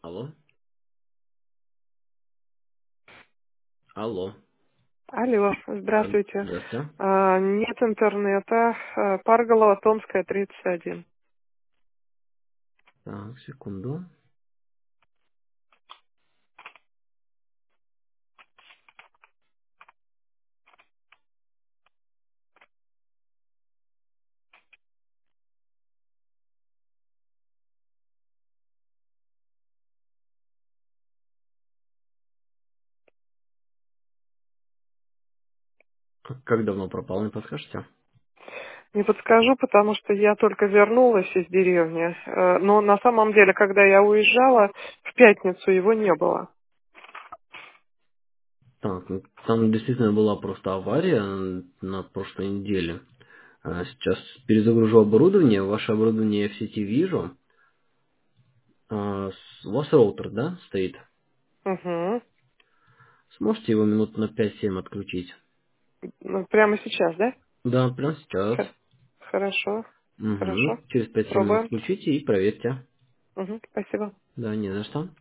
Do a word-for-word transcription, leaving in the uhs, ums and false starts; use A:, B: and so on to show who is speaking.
A: Алло. Алло.
B: Алло,
A: Да,
B: здравствуйте.
A: здравствуйте.
B: А, нет интернета. А, Парголова, Томская, тридцать один.
A: Так, секунду. Как как давно пропал, не подскажете?
B: Не подскажу, потому что я только вернулась из деревни. Э, Но на самом деле, когда я уезжала, в пятницу его не было.
A: Так, ну, там действительно была просто авария на прошлой неделе. А, Сейчас перезагружу оборудование. Ваше оборудование я в сети вижу. А, с- У вас роутер, да, стоит?
B: Угу.
A: Сможете его минут на пять-семь отключить?
B: Ну, прямо сейчас, да?
A: Да, прямо сейчас.
B: Х- Хорошо. Хорошо.
A: Угу. Через пять-семь минут
B: Пробуем.
A: включите и проверьте.
B: Угу. Спасибо.
A: Да, не за что.